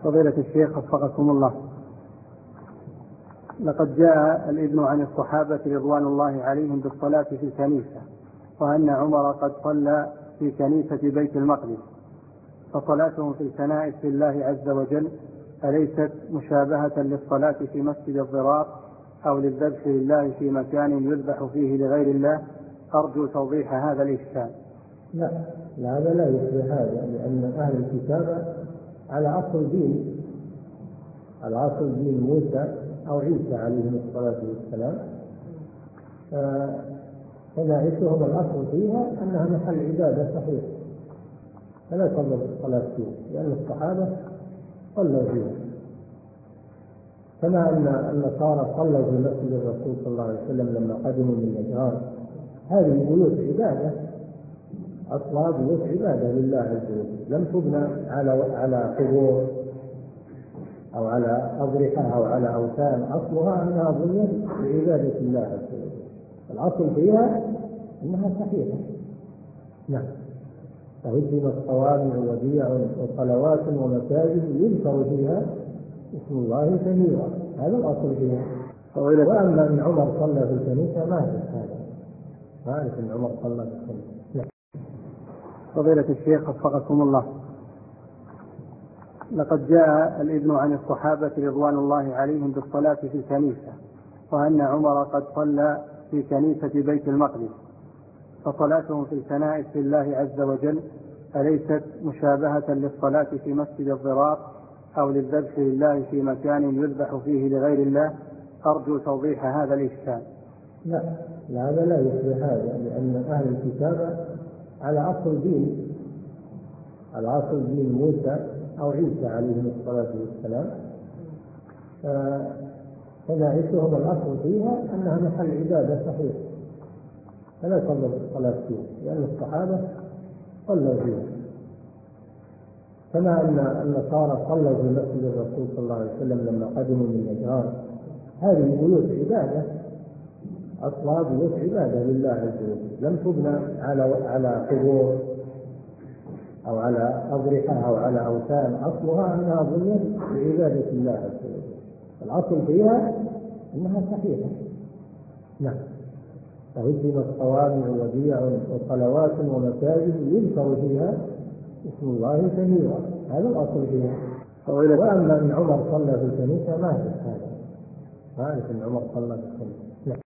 فضيلة الشيخ وفقكم الله، لقد جاء الإذن عن الصحابة رضوان الله عليهم بالصلاة في الكنيسة، وأن عمر قد صلى في كنيسة بيت المقدس، فصلاتهم في الكنائس لله عز وجل أليست مشابهة للصلاة في مسجد الضرار أو للذبح لله في مكان يذبح فيه لغير الله؟ أرجو توضيح هذا الإشكال. لا، هذا لا يشبه هذا، لأن أهل الكتاب على أصل دين موسى أو عيسى عليهم الصلاة والسلام. كنائسهم الأصل فيها أنها محل عبادة صحيح، فلا تضر الصلاة فيها، لأن الصحابة صلوا فيها، كما أن النصارى صلوا في مسجد الرسول صلى الله عليه وسلم لما قدموا من نجران. هذه بيوت عبادة، أصلها بيوت عبادة لله عز وجل، لم تبنى على قبور أو على أضرحة أو على أوثان، أصلها أنها بنيت لعبادة الله عز وجل، الأصل فيها أنها صحيحة. نعم. فهدمت صوامع وبيع وصلوات ومساجد يذكر فيها اسم الله كثيرا، هذا الأصل فيها. وأما أن عمر صلى في الكنيسة ما أعرف أن عمر صلى في الكنيسة. نعم. فضيلة الشيخ وفقكم الله، لقد جاء الإذن عن الصحابة رضوان الله عليهم بالصلاة في الكنيسة، وأن عمر قد صلى في كنيسة بيت المقدس، فصلاتهم في الكنائس لله عز وجل أليست مشابهة للصلاة في مسجد الضرار أو للذبح لله في مكان يذبح فيه لغير الله؟ أرجو توضيح هذا الإشكال. لا، هذا لا يشبه هذا، لأن أهل الكتاب على أصل دين موسى أو عيسى عليهم الصلاة والسلام. كنائسهم الأصل فيها أنها محل عبادة صحيح، فلا تضر الصلاة فيها، لأن الصحابة صلوا فيها، كما أن النصارى صلوا في مسجد الرسول صلى الله عليه وسلم لما قدموا من نجران. هذه بيوت عبادة، أصلها بيوت عبادة لله عز وجل، لم تبنى على قبور أو على أضرحة أو على أوثان، أصلها أنها بنيت لعبادة الله عز وجل، الأصل فيها أنها صحيحة. نعم. فهدمت صوامع وبيع وصلوات ومساجد يذكر فيها اسم الله كثيرا، هذا الأصل فيها. وأما أن عمر صلى في الكنيسة ما أعرف أن عمر صلى في الكنيسة.